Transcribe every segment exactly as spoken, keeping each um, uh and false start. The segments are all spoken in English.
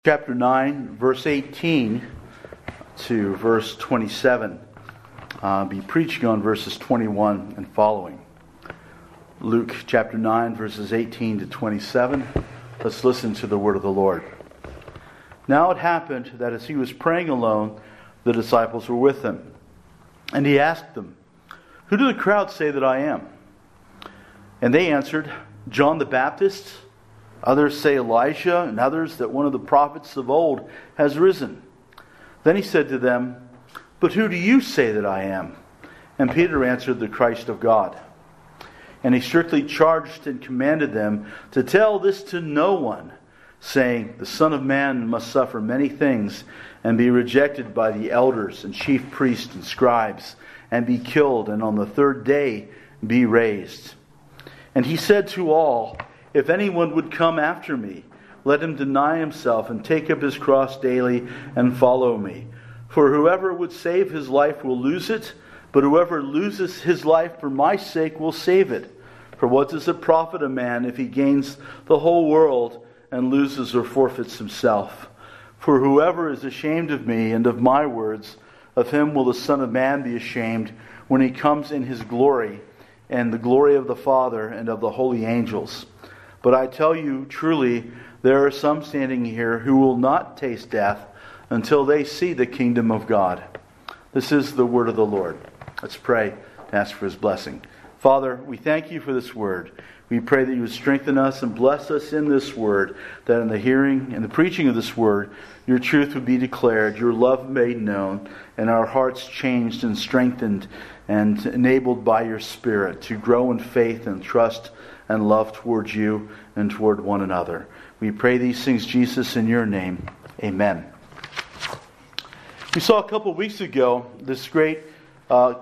Chapter nine, verse eighteen to verse twenty-seven. I'll be preaching on verses twenty-one and following. Luke chapter nine, verses eighteen to twenty-seven. Let's listen to the word of the Lord. Now it happened that as he was praying alone, the disciples were with him. And he asked them, "Who do the crowd say that I am?" And they answered, "John the Baptist. Others say Elijah, and others that one of the prophets of old has risen." Then he said to them, "But who do you say that I am?" And Peter answered, "The Christ of God." And he strictly charged and commanded them to tell this to no one, saying, "The Son of Man must suffer many things, and be rejected by the elders and chief priests and scribes, and be killed, and on the third day be raised." And he said to all, "If anyone would come after me, let him deny himself and take up his cross daily and follow me. For whoever would save his life will lose it, but whoever loses his life for my sake will save it. For what does it profit a man if he gains the whole world and loses or forfeits himself? For whoever is ashamed of me and of my words, of him will the Son of Man be ashamed when he comes in his glory and the glory of the Father and of the holy angels. But I tell you truly, there are some standing here who will not taste death until they see the kingdom of God." This is the word of the Lord. Let's pray to ask for His blessing. Father, we thank You for this word. We pray that You would strengthen us and bless us in this word, that in the hearing and the preaching of this word, Your truth would be declared, Your love made known, and our hearts changed and strengthened and enabled by Your Spirit to grow in faith and trust and love towards You and toward one another. We pray these things, Jesus, in Your name. Amen. We saw a couple of weeks ago this great uh,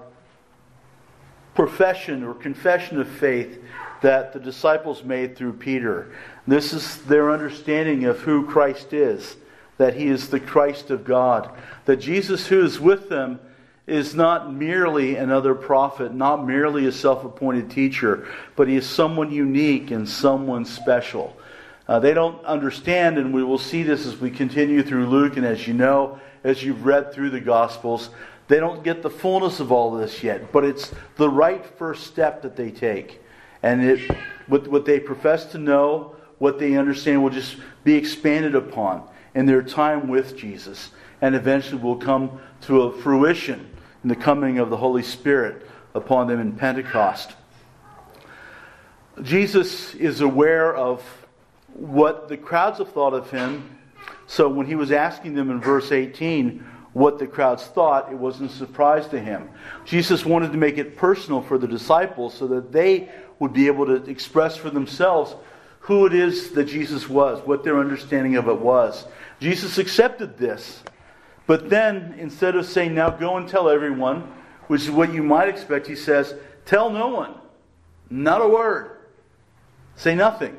profession or confession of faith that the disciples made through Peter. This is their understanding of who Christ is, that He is the Christ of God, that Jesus who is with them is not merely another prophet, not merely a self-appointed teacher, but He is someone unique and someone special. Uh, they don't understand, and we will see this as we continue through Luke, and as you know, as you've read through the Gospels, they don't get the fullness of all this yet, but it's the right first step that they take. And it, what, what they profess to know, what they understand will just be expanded upon in their time with Jesus, and eventually will come to a fruition in the coming of the Holy Spirit upon them in Pentecost. Jesus is aware of what the crowds have thought of Him. So when He was asking them in verse eighteen what the crowds thought, it wasn't a surprise to Him. Jesus wanted to make it personal for the disciples so that they would be able to express for themselves who it is that Jesus was, what their understanding of it was. Jesus accepted this. But then, instead of saying, "Now go and tell everyone," which is what you might expect, He says, "Tell no one, not a word. Say nothing."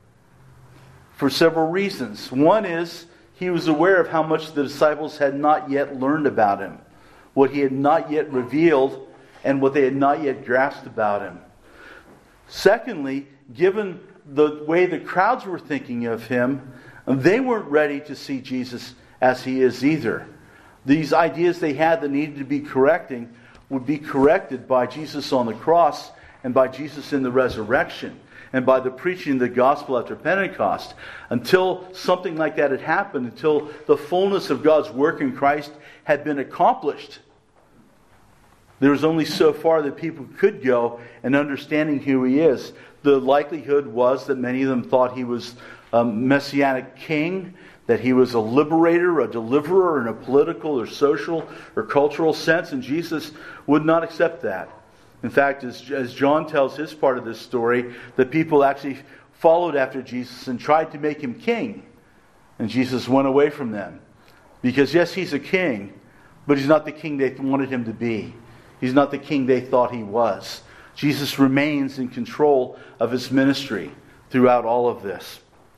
For several reasons. One is, He was aware of how much the disciples had not yet learned about Him, what He had not yet revealed, and what they had not yet grasped about Him. Secondly, given the way the crowds were thinking of Him, they weren't ready to see Jesus as He is either. These ideas they had that needed to be correcting would be corrected by Jesus on the cross and by Jesus in the resurrection and by the preaching of the gospel after Pentecost. Until something like that had happened, until the fullness of God's work in Christ had been accomplished, there was only so far that people could go in understanding who He is. The likelihood was that many of them thought He was a messianic king, that He was a liberator, a deliverer in a political or social or cultural sense, and Jesus would not accept that. In fact, as, as John tells his part of this story, the people actually followed after Jesus and tried to make Him king. And Jesus went away from them. Because yes, He's a king, but He's not the king they wanted Him to be. He's not the king they thought He was. Jesus remains in control of His ministry throughout all of this.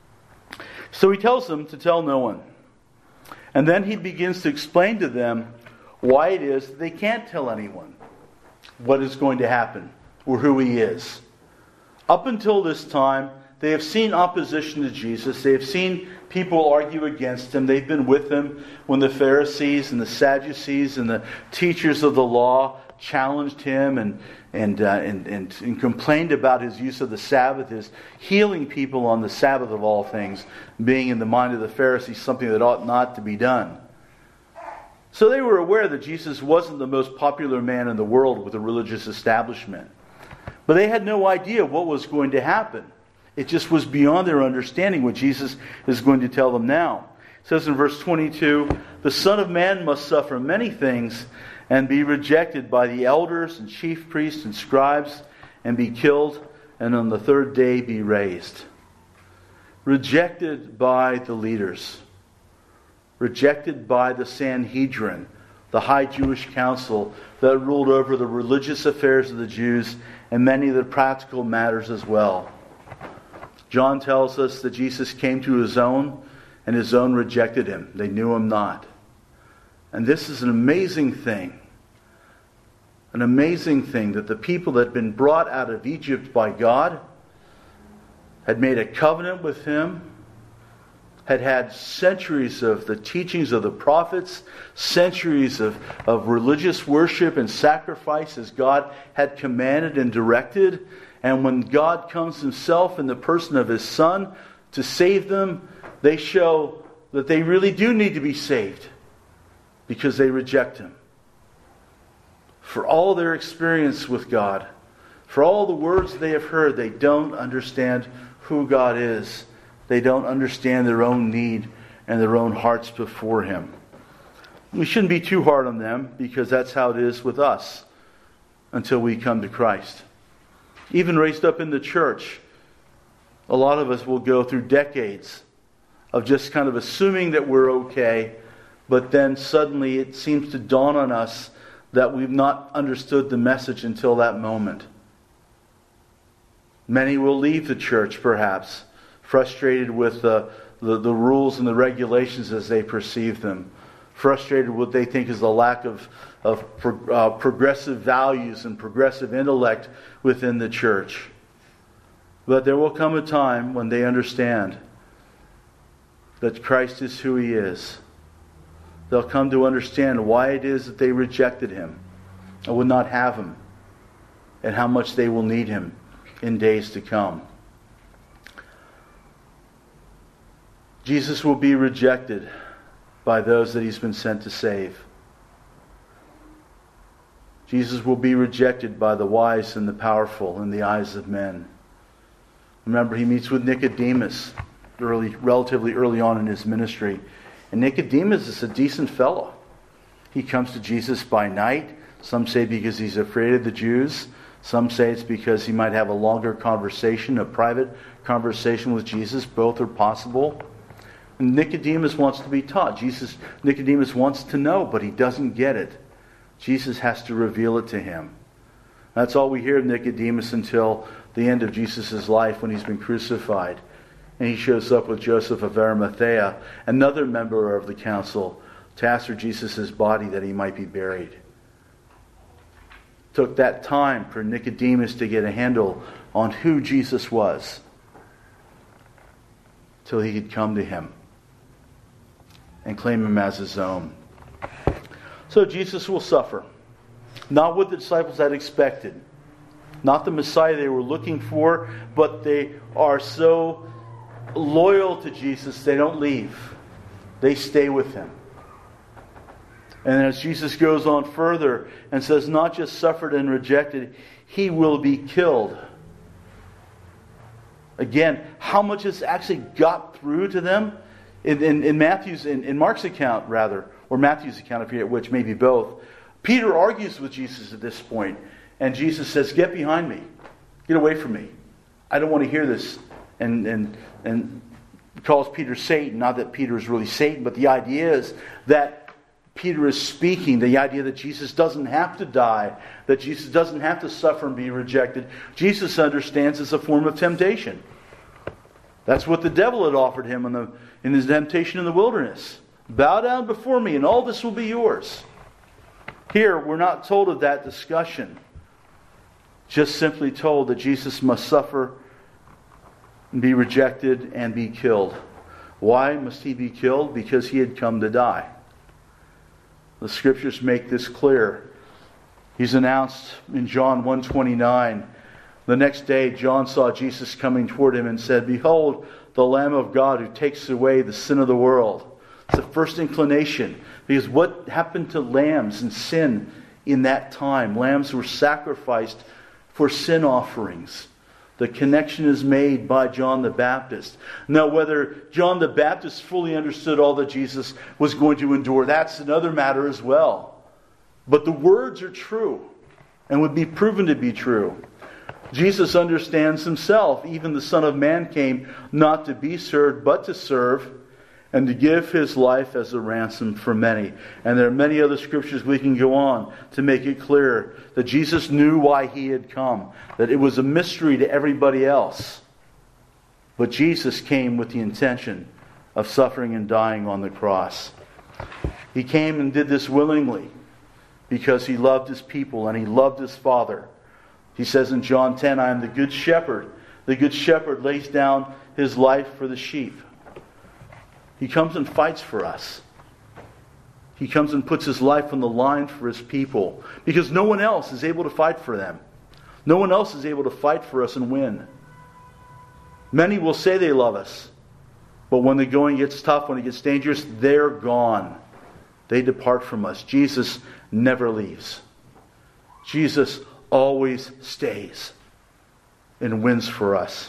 So He tells them to tell no one. And then He begins to explain to them why it is that they can't tell anyone what is going to happen or who He is. Up until this time, They have seen opposition to Jesus. They have seen people argue against him. They've been with him when the Pharisees and the Sadducees and the teachers of the law challenged him and and, uh, and, and and complained about his use of the Sabbath, his healing people on the Sabbath of all things, being in the mind of the Pharisees something that ought not to be done. So they were aware that Jesus wasn't the most popular man in the world with the religious establishment. But they had no idea what was going to happen. It just was beyond their understanding what Jesus is going to tell them now. It says in verse twenty-two, "The Son of Man must suffer many things and be rejected by the elders and chief priests and scribes and be killed, and on the third day be raised." Rejected by the leaders. Rejected by the Sanhedrin, the high Jewish council that ruled over the religious affairs of the Jews and many of the practical matters as well. John tells us that Jesus came to his own, and his own rejected him. They knew him not. And this is an amazing thing. An amazing thing that the people that had been brought out of Egypt by God had made a covenant with him, had had centuries of the teachings of the prophets, centuries of, of religious worship and sacrifice as God had commanded and directed. And when God comes himself in the person of his Son to save them, they show that they really do need to be saved because they reject him. For all their experience with God, for all the words they have heard, they don't understand who God is. They don't understand their own need and their own hearts before him. We shouldn't be too hard on them because that's how it is with us until we come to Christ. Even raised up in the church, a lot of us will go through decades of just kind of assuming that we're okay, but then suddenly it seems to dawn on us that we've not understood the message until that moment. Many will leave the church, perhaps, frustrated with the, the, the rules and the regulations as they perceive them. Frustrated with what they think is the lack of, of pro, uh, progressive values and progressive intellect within the church. But there will come a time when they understand that Christ is who he is. They'll come to understand why it is that they rejected him and would not have him, and how much they will need him in days to come. Jesus will be rejected by those that he's been sent to save. Jesus will be rejected by the wise and the powerful in the eyes of men. Remember, he meets with Nicodemus early, relatively early on in his ministry. And Nicodemus is a decent fellow. He comes to Jesus by night. Some say because he's afraid of the Jews. Some say it's because he might have a longer conversation, a private conversation with Jesus. Both are possible. And Nicodemus wants to be taught. Jesus, Nicodemus wants to know, but he doesn't get it. Jesus has to reveal it to him. That's all we hear of Nicodemus until the end of Jesus' life when he's been crucified. And he shows up with Joseph of Arimathea, another member of the council, to ask for Jesus' body that he might be buried. It took that time for Nicodemus to get a handle on who Jesus was till he could come to him and claim him as his own. So Jesus will suffer. Not what the disciples had expected. Not the Messiah they were looking for, but they are so loyal to Jesus, they don't leave. They stay with him. And as Jesus goes on further and says, not just suffered and rejected, he will be killed. Again, how much has actually got through to them? In, in, in Matthew's, in, in Mark's account rather, or Matthew's account, I forget which, maybe both. Peter argues with Jesus at this point, and Jesus says, "Get behind me, get away from me. I don't want to hear this." And and and calls Peter Satan. Not that Peter is really Satan, but the idea is that Peter is speaking. The idea that Jesus doesn't have to die, that Jesus doesn't have to suffer and be rejected. Jesus understands it's a form of temptation. That's what the devil had offered him in the in his temptation in the wilderness. Bow down before me, and all this will be yours. Here, we're not told of that discussion. Just simply told that Jesus must suffer be rejected, and be killed. Why must he be killed? Because he had come to die. The Scriptures make this clear. He's announced in John one twenty-nine. The next day John saw Jesus coming toward him and said, "Behold, the Lamb of God who takes away the sin of the world." It's the first inclination. Because what happened to lambs and sin in that time? Lambs were sacrificed for sin offerings. The connection is made by John the Baptist. Now, whether John the Baptist fully understood all that Jesus was going to endure, that's another matter as well. But the words are true and would be proven to be true. Jesus understands himself. Even the Son of Man came not to be served, but to serve, and to give his life as a ransom for many. And there are many other scriptures we can go on to make it clear that Jesus knew why he had come. That it was a mystery to everybody else. But Jesus came with the intention of suffering and dying on the cross. He came and did this willingly because he loved his people and he loved his Father. He says in John ten, "I am the good shepherd. The good shepherd lays down his life for the sheep." He comes and fights for us. He comes and puts his life on the line for his people. Because no one else is able to fight for them. No one else is able to fight for us and win. Many will say they love us. But when the going gets tough, when it gets dangerous, they're gone. They depart from us. Jesus never leaves. Jesus always stays and wins for us.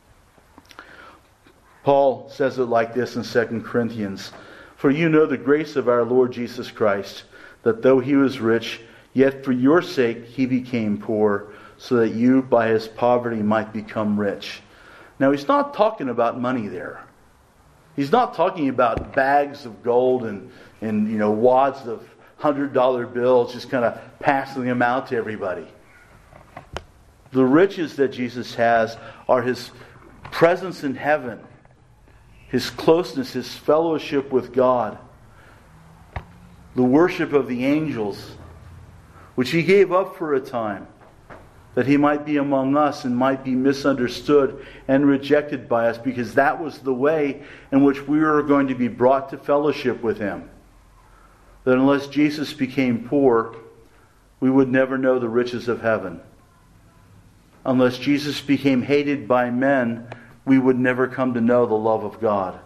Paul says it like this in Second Corinthians. "For you know the grace of our Lord Jesus Christ, that though he was rich, yet for your sake he became poor, so that you by his poverty might become rich." Now he's not talking about money there. He's not talking about bags of gold and, and you know wads of one hundred dollar bills, just kind of passing them out to everybody. The riches that Jesus has are his presence in heaven, his closeness, his fellowship with God, the worship of the angels, which he gave up for a time, that he might be among us and might be misunderstood and rejected by us, because that was the way in which we were going to be brought to fellowship with him. That unless Jesus became poor, we would never know the riches of heaven. Unless Jesus became hated by men, we would never come to know the love of God.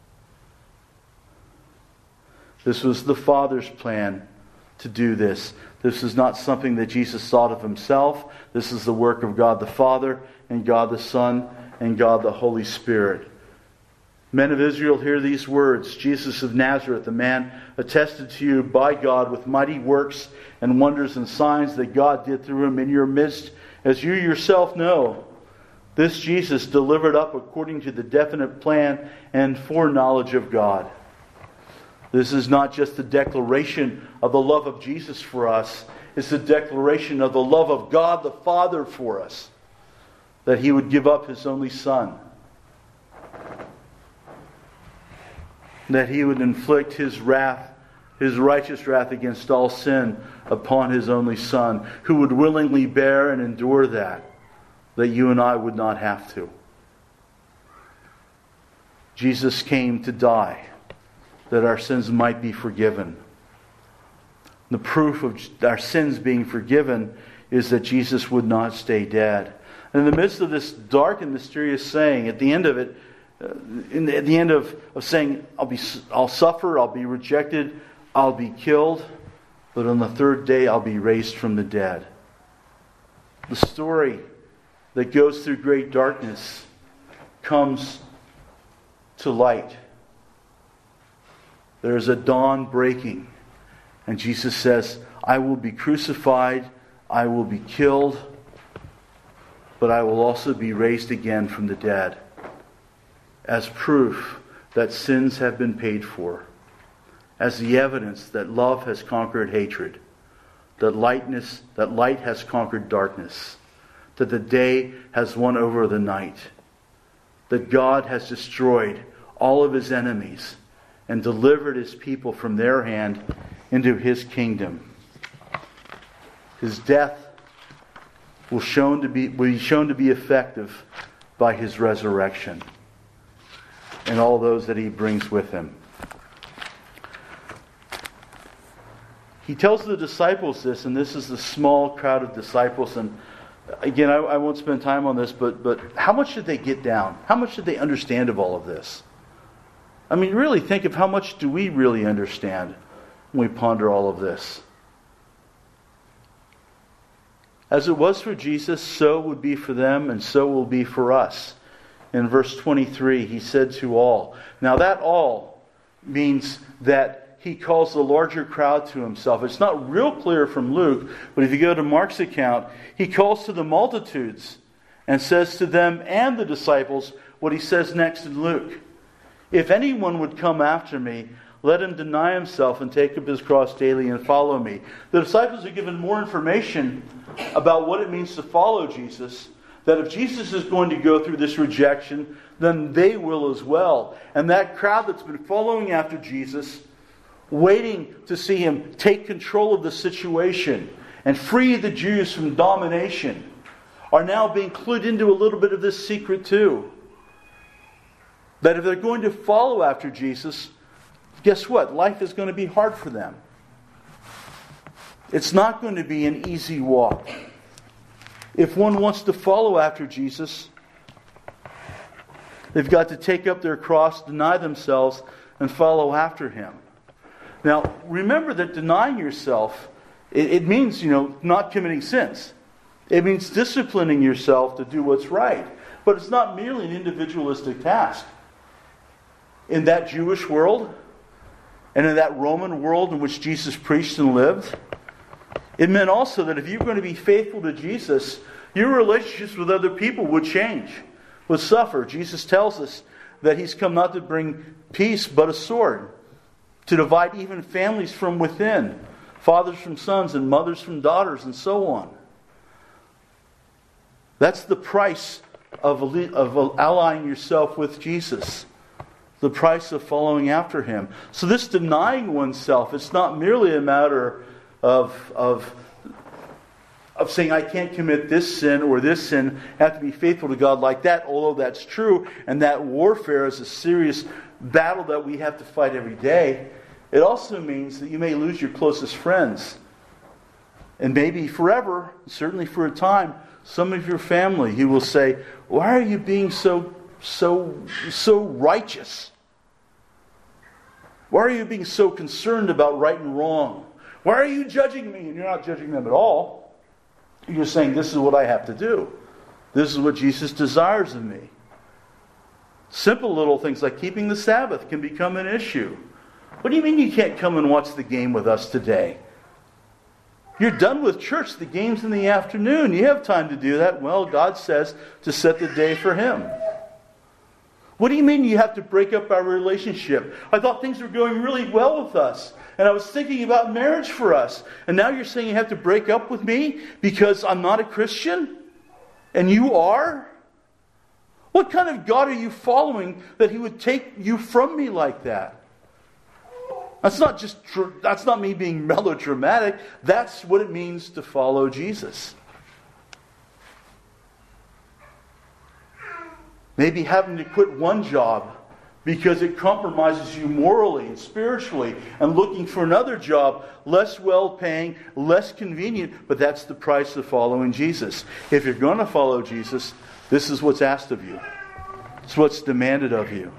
This was the Father's plan to do this. This is not something that Jesus thought of himself. This is the work of God the Father and God the Son and God the Holy Spirit. Men of Israel, hear these words. "Jesus of Nazareth, a man attested to you by God with mighty works and wonders and signs that God did through him in your midst, as you yourself know. This Jesus delivered up according to the definite plan and foreknowledge of God." This is not just a declaration of the love of Jesus for us. It's a declaration of the love of God the Father for us. That he would give up his only Son. That he would inflict his wrath, his righteous wrath against all sin upon his only Son. Who would willingly bear and endure that. That you and I would not have to. Jesus came to die that our sins might be forgiven. The proof of our sins being forgiven is that Jesus would not stay dead. And in the midst of this dark and mysterious saying, at the end of it, uh, in the, at the end of, of saying, I'll be, I'll suffer, I'll be rejected, I'll be killed, but on the third day I'll be raised from the dead. The story that goes through great darkness comes to light. There is a dawn breaking. And Jesus says, I will be crucified, I will be killed, but I will also be raised again from the dead, as proof that sins have been paid for, as the evidence that love has conquered hatred, that lightness, that light has conquered darkness, that the day has won over the night, that God has destroyed all of his enemies and delivered his people from their hand into his kingdom. His death will, shown to be, will be shown to be effective by His resurrection and all those that He brings with Him. He tells the disciples this, and this is the small crowd of disciples. And again, I, I won't spend time on this, but but how much did they get down? How much did they understand of all of this? I mean, really think of how much do we really understand when we ponder all of this. As it was for Jesus, so would be for them, and so will be for us. In verse twenty-three, He said to all. Now that all means that He calls the larger crowd to Himself. It's not real clear from Luke, but if you go to Mark's account, He calls to the multitudes and says to them and the disciples what He says next in Luke. If anyone would come after me, let him deny himself and take up his cross daily and follow me. The disciples are given more information about what it means to follow Jesus, that if Jesus is going to go through this rejection, then they will as well. And that crowd that's been following after Jesus, waiting to see Him take control of the situation and free the Jews from domination, are now being clued into a little bit of this secret too. That if they're going to follow after Jesus, guess what? Life is going to be hard for them. It's not going to be an easy walk. If one wants to follow after Jesus, they've got to take up their cross, deny themselves, and follow after Him. Now, remember that denying yourself, it, it means, you know, not committing sins. It means disciplining yourself to do what's right. But it's not merely an individualistic task. In that Jewish world, and in that Roman world in which Jesus preached and lived, it meant also that if you're going to be faithful to Jesus, your relationships with other people would change, would suffer. Jesus tells us that He's come not to bring peace, but a sword, to divide even families from within, fathers from sons and mothers from daughters, and so on. That's the price of, of allying yourself with Jesus. The price of following after Him. So this denying oneself, it's not merely a matter of, of, of saying I can't commit this sin or this sin, I have to be faithful to God like that, although that's true, and that warfare is a serious battle that we have to fight every day. It also means that you may lose your closest friends. And maybe forever, certainly for a time, some of your family, you will say, why are you being so, so, so righteous? Why are you being so concerned about right and wrong? Why are you judging me? And you're not judging them at all. You're saying, this is what I have to do. This is what Jesus desires of me. Simple little things like keeping the Sabbath can become an issue. What do you mean you can't come and watch the game with us today? You're done with church. The game's in the afternoon. You have time to do that. Well, God says to set the day for Him. What do you mean you have to break up our relationship? I thought things were going really well with us. And I was thinking about marriage for us. And now you're saying you have to break up with me because I'm not a Christian? And you are? What kind of God are you following that He would take you from me like that? That's not just that's not me being melodramatic. That's what it means to follow Jesus. Maybe having to quit one job because it compromises you morally and spiritually, and looking for another job, less well-paying, less convenient, but that's the price of following Jesus. If you're going to follow Jesus, this is what's asked of you. It's what's demanded of you.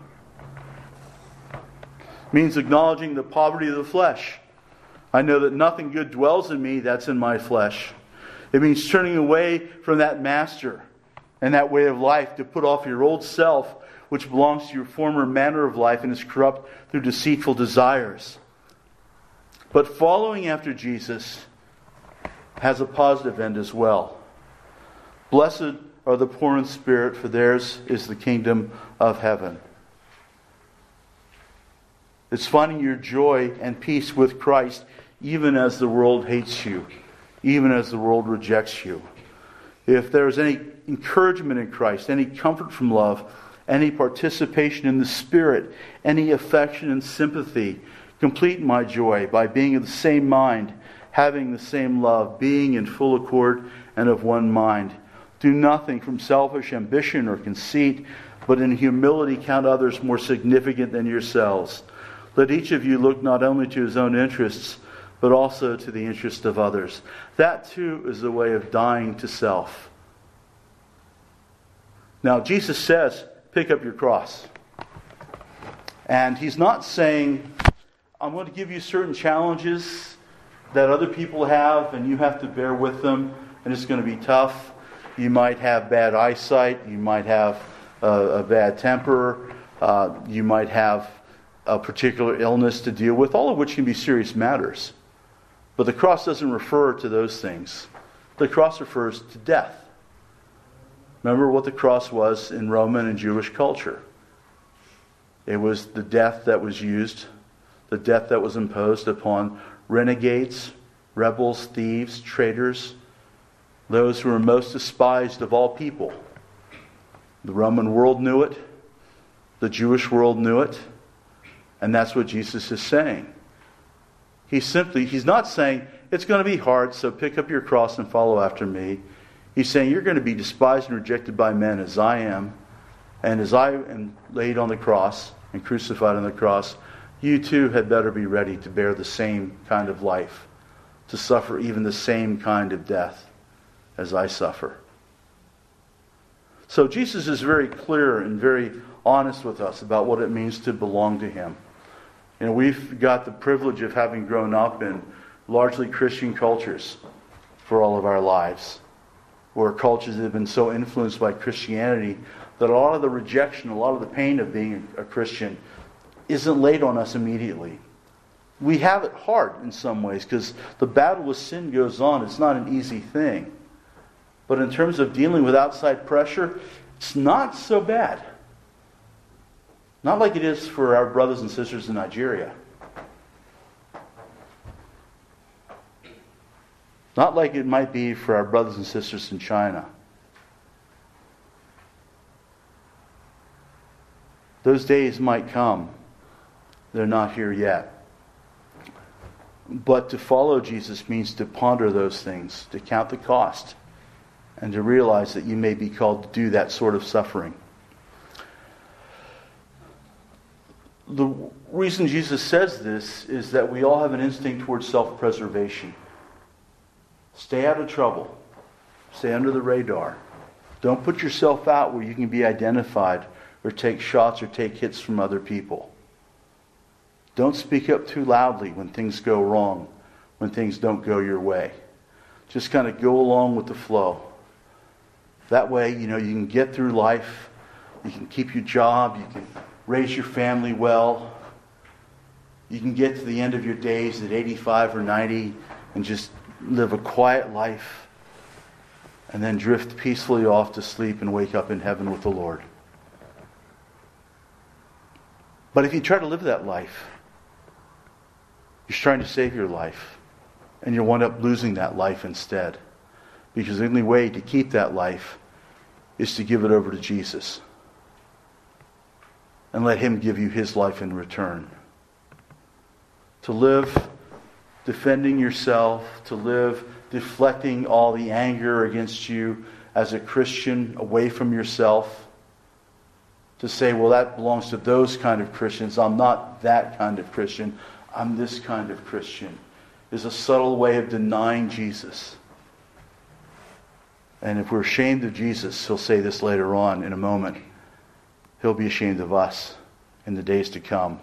It means acknowledging the poverty of the flesh. I know that nothing good dwells in me that's in my flesh. It means turning away from that master and that way of life to put off your old self, which belongs to your former manner of life and is corrupt through deceitful desires. But following after Jesus has a positive end as well. Blessed are the poor in spirit, for theirs is the kingdom of heaven. It's finding your joy and peace with Christ even as the world hates you, even as the world rejects you. If there is any encouragement in Christ, any comfort from love, any participation in the Spirit, any affection and sympathy, complete my joy by being of the same mind, having the same love, being in full accord and of one mind. Do nothing from selfish ambition or conceit, but in humility count others more significant than yourselves. Let each of you look not only to his own interests, but also to the interest of others. That too is the way of dying to self. Now, Jesus says, pick up your cross. And he's not saying, I'm going to give you certain challenges that other people have, and you have to bear with them, and it's going to be tough. You might have bad eyesight, you might have a, a bad temper, uh, you might have a particular illness to deal with, all of which can be serious matters. But the cross doesn't refer to those things. The cross refers to death. Remember what the cross was in Roman and Jewish culture. It was the death that was used, the death that was imposed upon renegades, rebels, thieves, traitors, those who were most despised of all people. The Roman world knew it. The Jewish world knew it. And that's what Jesus is saying. He's simply, he's not saying, it's going to be hard, so pick up your cross and follow after me. He's saying, you're going to be despised and rejected by men as I am. And as I am laid on the cross and crucified on the cross, you too had better be ready to bear the same kind of life, to suffer even the same kind of death as I suffer. So Jesus is very clear and very honest with us about what it means to belong to Him. You know, we've got the privilege of having grown up in largely Christian cultures for all of our lives, where cultures that have been so influenced by Christianity that a lot of the rejection, a lot of the pain of being a Christian isn't laid on us immediately. We have it hard in some ways because the battle with sin goes on. It's not an easy thing. But in terms of dealing with outside pressure, it's not so bad. Not like it is for our brothers and sisters in Nigeria. Not like it might be for our brothers and sisters in China. Those days might come. They're not here yet. But to follow Jesus means to ponder those things, to count the cost, and to realize that you may be called to do that sort of suffering. The reason Jesus says this is that we all have an instinct towards self-preservation. Stay out of trouble. Stay under the radar. Don't put yourself out where you can be identified or take shots or take hits from other people. Don't speak up too loudly when things go wrong, when things don't go your way. Just kind of go along with the flow. That way, you know, you can get through life. You can keep your job. You can raise your family well. You can get to the end of your days at eighty-five or ninety and just live a quiet life and then drift peacefully off to sleep and wake up in heaven with the Lord. But if you try to live that life, you're trying to save your life, and you'll wind up losing that life instead. Because the only way to keep that life is to give it over to Jesus and let Him give you His life in return. To live defending yourself, to live deflecting all the anger against you as a Christian away from yourself, to say, well, that belongs to those kind of Christians. I'm not that kind of Christian. I'm this kind of Christian, is a subtle way of denying Jesus. And if we're ashamed of Jesus, He'll say this later on in a moment, He'll be ashamed of us in the days to come.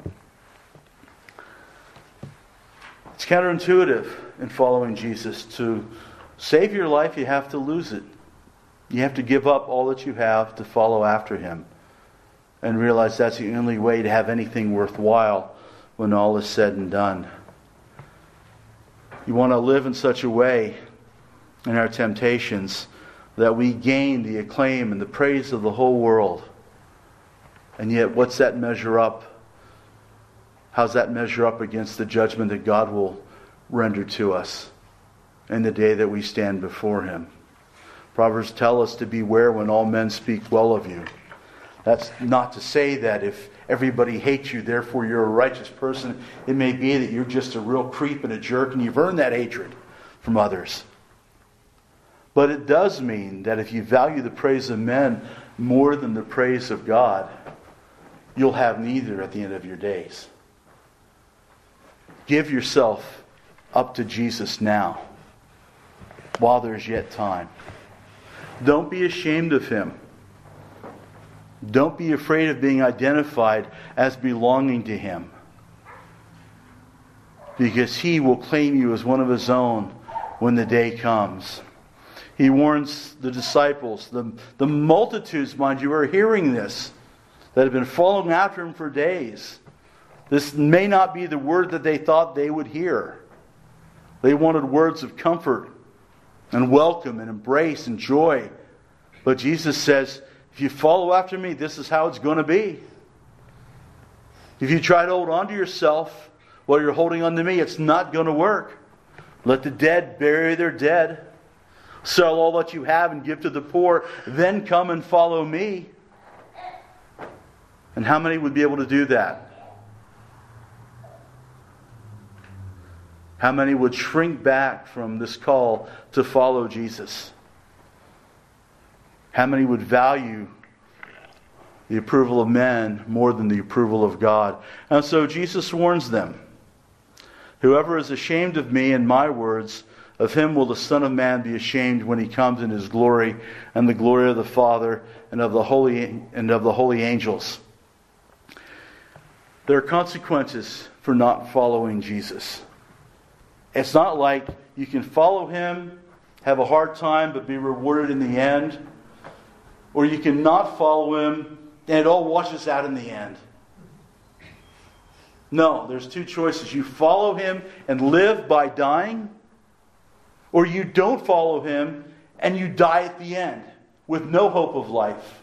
It's counterintuitive in following Jesus. To save your life, you have to lose it. You have to give up all that you have to follow after Him. And realize that's the only way to have anything worthwhile when all is said and done. You want to live in such a way in our temptations that we gain the acclaim and the praise of the whole world. And yet, what's that measure up? How's that measure up against the judgment that God will render to us in the day that we stand before Him? Proverbs tell us to beware when all men speak well of you. That's not to say that if everybody hates you, therefore you're a righteous person. It may be that you're just a real creep and a jerk and you've earned that hatred from others. But it does mean that if you value the praise of men more than the praise of God, you'll have neither at the end of your days. Give yourself up to Jesus now, while there's yet time. Don't be ashamed of Him. Don't be afraid of being identified as belonging to Him, because He will claim you as one of His own when the day comes. He warns the disciples, the, the multitudes, mind you, are hearing this, that have been following after Him for days. This may not be the word that they thought they would hear. They wanted words of comfort and welcome and embrace and joy. But Jesus says, if you follow after me, this is how it's going to be. If you try to hold on to yourself while you're holding on to me, it's not going to work. Let the dead bury their dead. Sell all that you have and give to the poor. Then come and follow me. And how many would be able to do that? How many would shrink back from this call to follow Jesus? How many would value the approval of men more than the approval of God? And so Jesus warns them. Whoever is ashamed of me and my words, of him will the Son of Man be ashamed when He comes in His glory and the glory of the Father and of the holy and of the holy angels. There are consequences for not following Jesus. It's not like you can follow Him, have a hard time, but be rewarded in the end. Or you can not follow Him, and it all washes out in the end. No, there's two choices. You follow Him and live by dying, or you don't follow Him and you die at the end with no hope of life.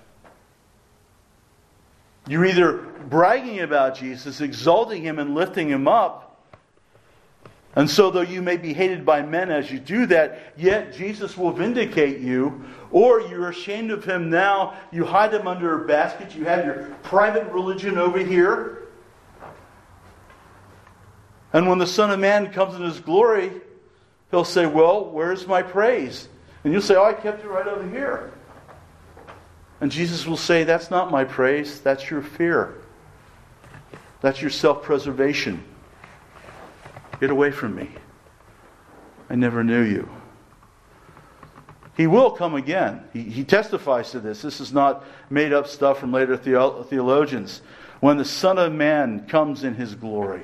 You're either bragging about Jesus, exalting Him and lifting Him up, and so though you may be hated by men as you do that, yet Jesus will vindicate you. Or you're ashamed of Him now, you hide Him under a basket, you have your private religion over here. And when the Son of Man comes in His glory, He'll say, well, where's my praise? And you'll say, oh, I kept it right over here. And Jesus will say, that's not my praise, that's your fear. That's your self-preservation. Get away from me. I never knew you. He will come again. He, he testifies to this. This is not made up stuff from later theo- theologians. When the Son of Man comes in His glory,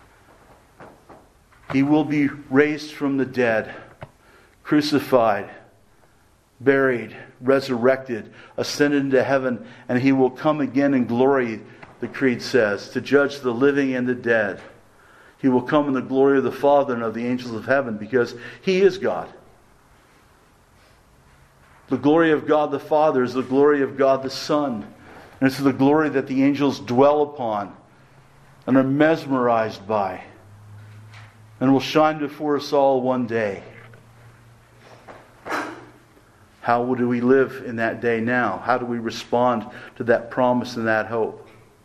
He will be raised from the dead, crucified, buried, resurrected, ascended into heaven, and He will come again in glory, the Creed says, to judge the living and the dead. He will come in the glory of the Father and of the angels of heaven, because He is God. The glory of God the Father is the glory of God the Son. And it's the glory that the angels dwell upon and are mesmerized by, and will shine before us all one day. How do we live in that day now? How do we respond to that promise and that hope?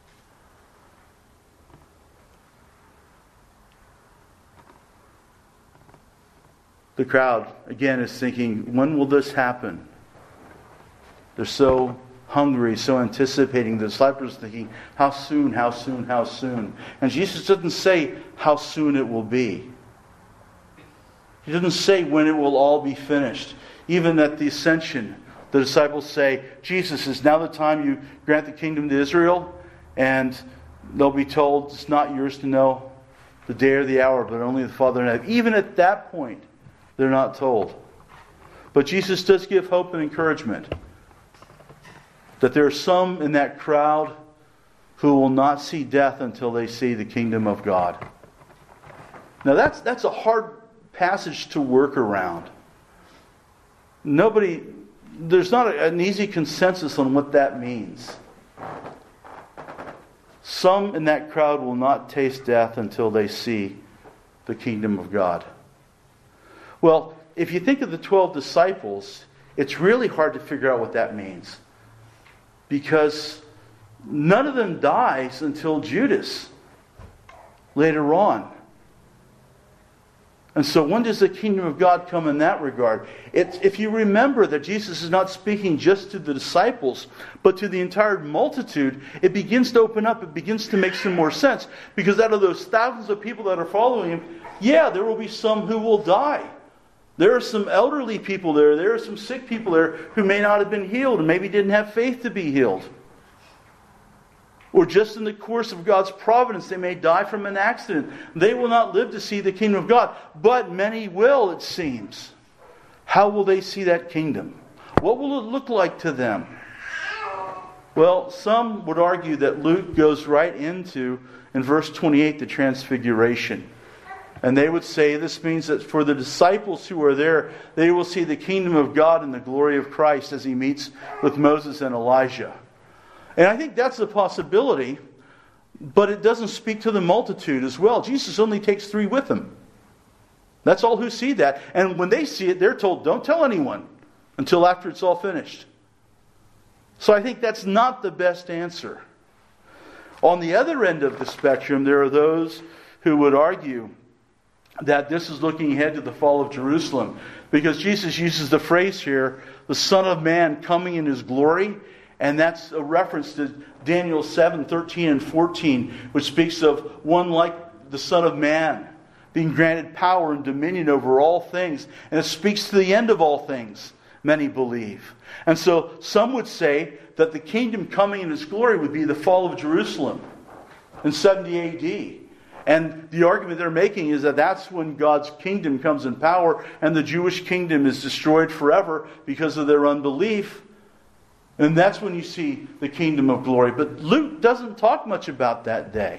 The crowd, again, is thinking, when will this happen? They're so hungry, so anticipating. The disciples are thinking, how soon, how soon, how soon? And Jesus doesn't say how soon it will be. He doesn't say when it will all be finished. Even at the ascension, the disciples say, Jesus, is now the time you grant the kingdom to Israel? And they'll be told, it's not yours to know the day or the hour, but only the Father in heaven. Even at that point, they're not told. But Jesus does give hope and encouragement that there are some in that crowd who will not see death until they see the kingdom of God. Now that's that's a hard passage to work around. Nobody, there's not an easy consensus on what that means. Some in that crowd will not taste death until they see the kingdom of God. Well, if you think of the twelve disciples, it's really hard to figure out what that means. Because none of them dies until Judas later on. And so when does the kingdom of God come in that regard? It's, if you remember that Jesus is not speaking just to the disciples, but to the entire multitude, it begins to open up, it begins to make some more sense. Because out of those thousands of people that are following Him, yeah, there will be some who will die. There are some elderly people there, there are some sick people there who may not have been healed and maybe didn't have faith to be healed. Or just in the course of God's providence, they may die from an accident. They will not live to see the kingdom of God. But many will, it seems. How will they see that kingdom? What will it look like to them? Well, some would argue that Luke goes right into, in verse twenty-eight, the transfiguration. And they would say this means that for the disciples who are there, they will see the kingdom of God and the glory of Christ as He meets with Moses and Elijah. And I think that's a possibility, but it doesn't speak to the multitude as well. Jesus only takes three with Him. That's all who see that. And when they see it, they're told, don't tell anyone until after it's all finished. So I think that's not the best answer. On the other end of the spectrum, there are those who would argue that this is looking ahead to the fall of Jerusalem. Because Jesus uses the phrase here, the Son of Man coming in His glory. And that's a reference to Daniel seven, thirteen and fourteen, which speaks of one like the Son of Man, being granted power and dominion over all things. And it speaks to the end of all things, many believe. And so some would say that the kingdom coming in its glory would be the fall of Jerusalem in seventy A D. And the argument they're making is that that's when God's kingdom comes in power and the Jewish kingdom is destroyed forever because of their unbelief. And that's when you see the kingdom of glory. But Luke doesn't talk much about that day.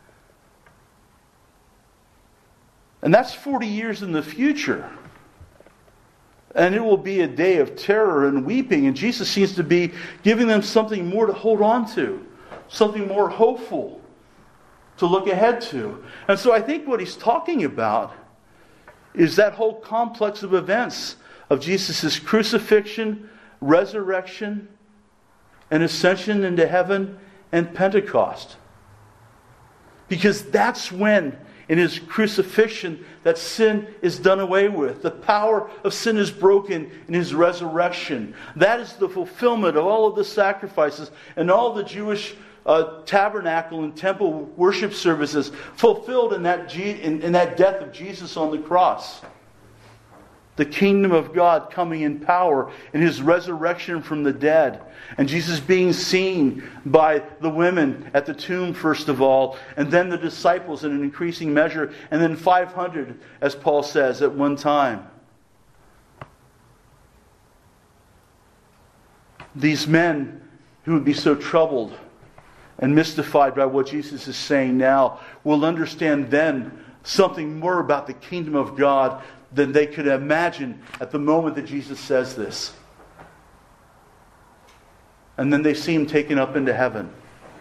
And that's forty years in the future. And it will be a day of terror and weeping. And Jesus seems to be giving them something more to hold on to. Something more hopeful to look ahead to. And so I think what He's talking about is that whole complex of events of Jesus' crucifixion, resurrection, and ascension into heaven and Pentecost. Because that's when, in His crucifixion, that sin is done away with. The power of sin is broken in His resurrection. That is the fulfillment of all of the sacrifices and all the Jewish uh, tabernacle and temple worship services fulfilled in that, G- in, in that death of Jesus on the cross. The kingdom of God coming in power in His resurrection from the dead. And Jesus being seen by the women at the tomb first of all. And then the disciples in an increasing measure. And then five hundred, as Paul says, at one time. These men who would be so troubled and mystified by what Jesus is saying now will understand then something more about the kingdom of God than they could imagine at the moment that Jesus says this. And then they see Him taken up into heaven.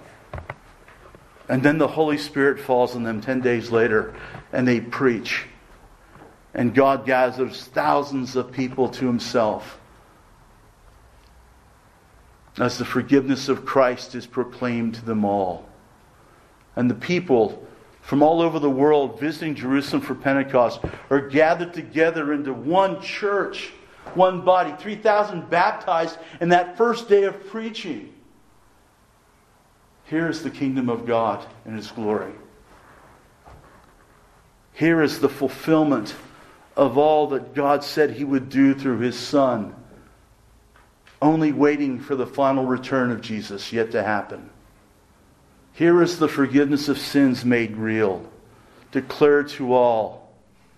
And then the Holy Spirit falls on them ten days later, and they preach. And God gathers thousands of people to Himself as the forgiveness of Christ is proclaimed to them all. And the people from all over the world visiting Jerusalem for Pentecost are gathered together into one church, one body. three thousand baptized in that first day of preaching. Here is the kingdom of God in His glory. Here is the fulfillment of all that God said He would do through His Son. Only waiting for the final return of Jesus yet to happen. Here is the forgiveness of sins made real, declared to all.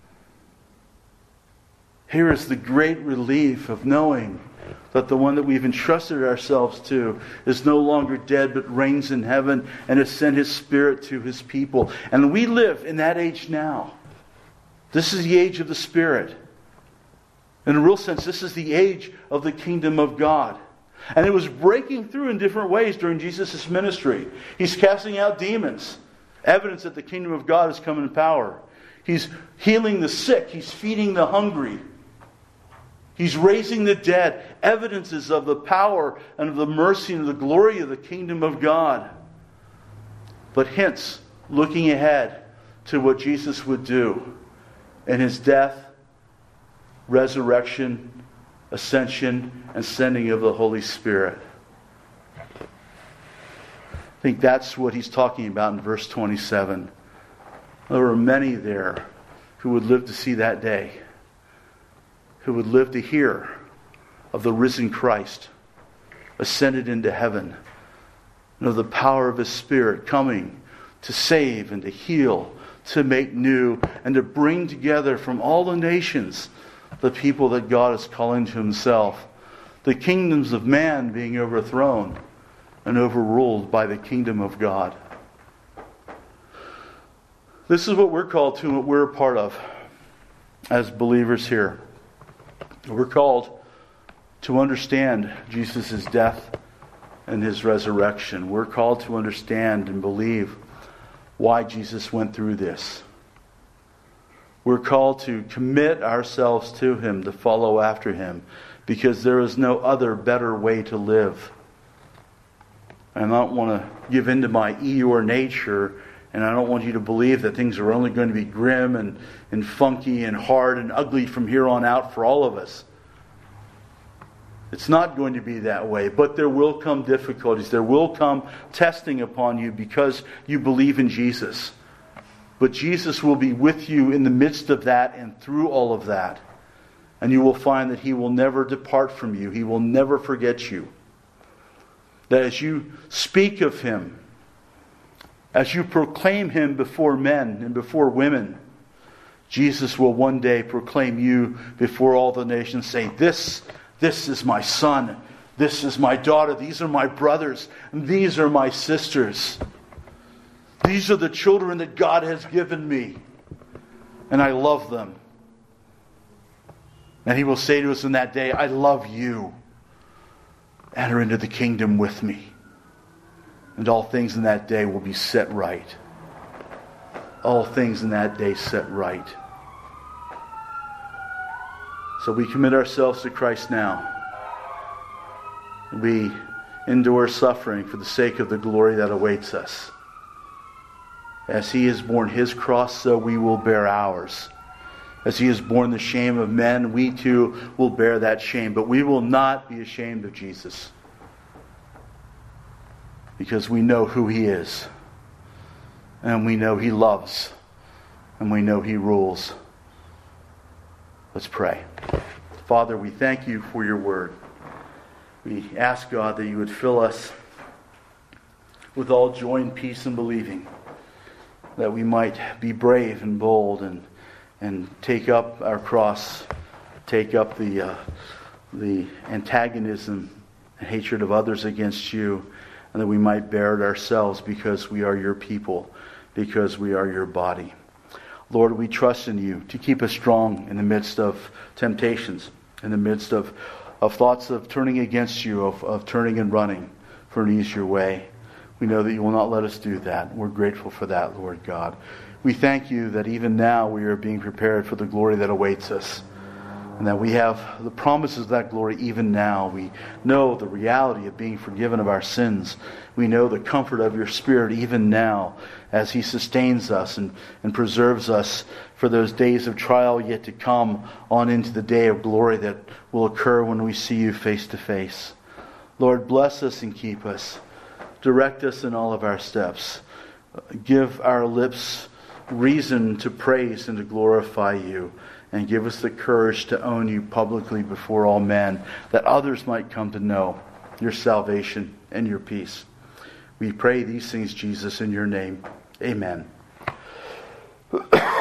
Here is the great relief of knowing that the one that we've entrusted ourselves to is no longer dead but reigns in heaven and has sent His Spirit to His people. And we live in that age now. This is the age of the Spirit. In a real sense, this is the age of the kingdom of God. And it was breaking through in different ways during Jesus' ministry. He's casting out demons. Evidence that the kingdom of God has come in power. He's healing the sick. He's feeding the hungry. He's raising the dead. Evidences of the power and of the mercy and the glory of the kingdom of God. But hints looking ahead to what Jesus would do and His death, resurrection, ascension, and sending of the Holy Spirit. I think that's what he's talking about in verse twenty-seven. There were many there who would live to see that day, who would live to hear of the risen Christ, ascended into heaven, and of the power of His Spirit coming to save and to heal, to make new, and to bring together from all the nations the people that God is calling to Himself. The kingdoms of man being overthrown and overruled by the kingdom of God. This is what we're called to, what we're a part of as believers here. We're called to understand Jesus' death and His resurrection. We're called to understand and believe why Jesus went through this. We're called to commit ourselves to Him, to follow after Him, because there is no other better way to live. And I don't want to give in to my Eeyore nature, and I don't want you to believe that things are only going to be grim and, and funky and hard and ugly from here on out for all of us. It's not going to be that way, but there will come difficulties. There will come testing upon you because you believe in Jesus. But Jesus will be with you in the midst of that and through all of that. And you will find that He will never depart from you. He will never forget you. That as you speak of Him, as you proclaim Him before men and before women, Jesus will one day proclaim you before all the nations, say, This, this is my son, this is my daughter, these are my brothers, and these are my sisters. These are the children that God has given me, and I love them. And He will say to us in that day, I love you. Enter into the kingdom with me. And all things in that day will be set right. All things in that day set right. So we commit ourselves to Christ now. We endure suffering for the sake of the glory that awaits us. As He has borne His cross, so we will bear ours. As He has borne the shame of men, we too will bear that shame. But we will not be ashamed of Jesus. Because we know who He is. And we know He loves. And we know He rules. Let's pray. Father, we thank You for Your word. We ask, God, that You would fill us with all joy and peace in believing, that we might be brave and bold and and take up our cross, take up the uh, the antagonism and hatred of others against You, and that we might bear it ourselves because we are Your people, because we are Your body. Lord, we trust in You to keep us strong in the midst of temptations, in the midst of, of thoughts of turning against You, of, of turning and running for an easier way. We know that You will not let us do that. We're grateful for that, Lord God. We thank You that even now we are being prepared for the glory that awaits us. And that we have the promises of that glory even now. We know the reality of being forgiven of our sins. We know the comfort of Your Spirit even now as He sustains us and, and preserves us for those days of trial yet to come on into the day of glory that will occur when we see You face to face. Lord, bless us and keep us. Direct us in all of our steps. Give our lips reason to praise and to glorify You. And give us the courage to own You publicly before all men, that others might come to know Your salvation and Your peace. We pray these things, Jesus, in Your name. Amen.